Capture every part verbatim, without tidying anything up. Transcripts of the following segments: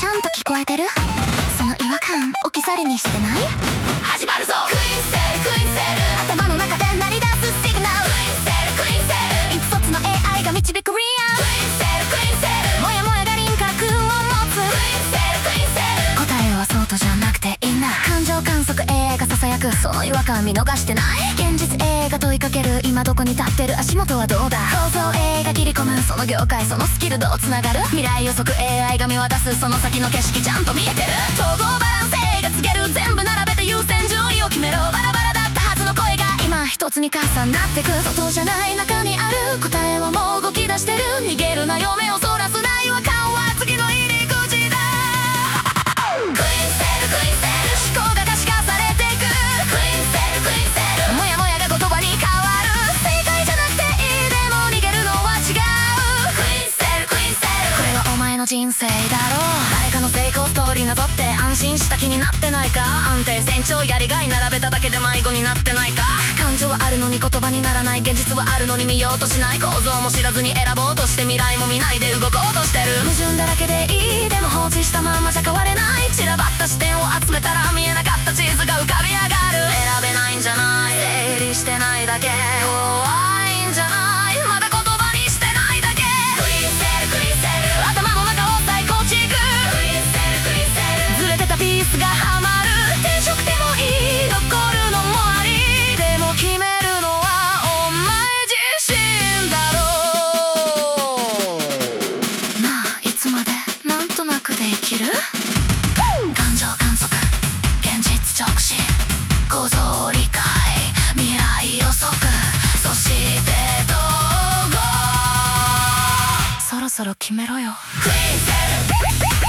ちゃんと聞こえてる？その違和感置き去りにしてない？ 始まるぞクイーンセールクイーンセール頭の中で鳴り出すシグナル。 クイーンセールクイーンセール一つの エーアイ が導くリアル。 クイーンセールクイーンセールもやもやが輪郭を持つ。 クイーンセールクイーンセール答えはそうとじゃなくていいんだ。感情観測 エーアイ がささやくその違和感見逃してない？現実 エーアイ が問いかける今どこに立ってる足元はどうだ？構造 エーアイ が切り込むその業界そのスキルどうつながる？未来予測 エーアイ が見渡すその先の景色ちゃんと見えてる？統合バランス エーアイ が告げる全部並べて優先順位を決めろ。バラバラだったはずの声が今一つに重なってく。外じゃない中にある答えはもう動き出してる。逃げるなよ目をそらすな違和感は次の入り口だ。 クイーンセールクイーンセール思考が可視化されていく。 クイーンセールクイーンセールもやもやが言葉に変わる。正解じゃなくていいでも逃げるのは違う。 クイーンセールクイーンセールこれはお前の人生だろう。誰かの成功ストーリーなぞって安心した気になってないか？安定船長やりがい並べただけで迷子になってないか？感情はあるのに言葉にならない。現実はあるのに見ようとしない。構造も知らずに選ぼうとして未来も見ないで動こうとしてる。矛盾だらけでいいでも放置したままじゃ変われない。散らばった視点を集めたら見えなかった地図が浮かび上がる。選べないんじゃない？整理してないだけ。怖いんじゃない？まだ言葉にしてないだけ。 クイーンセールクイーンセール頭の中を再構築。 クイーンセールクイーンセールずれてたピースがはまる。転職でもいい残るのもあり。でも決めるのはお前自身だろう。まあいつまでなんとなくで生きる？感情観測現実直視構造理解未来予測そして統合。そろそろ決めろよ。 クイーンセール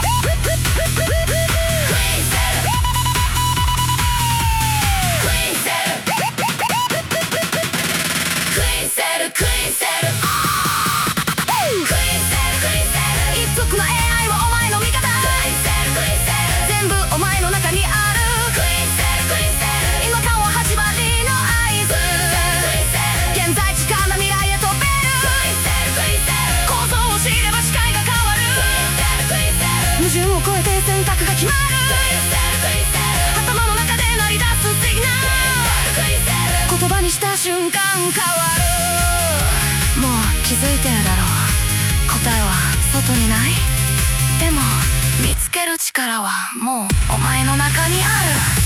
クイーンセール一族の エーアイ はお前の味方。全部お前の中にある。今感は始まりの合図。現在時間な未来へ飛べる。構造を知れば視界が変わる。矛盾を超えて選択が決まる。頭の中で鳴り出すシグナル。言葉にした瞬間変わる。もう気づいてるだろう。答えは外にない。でも見つける力はもうお前の中にある。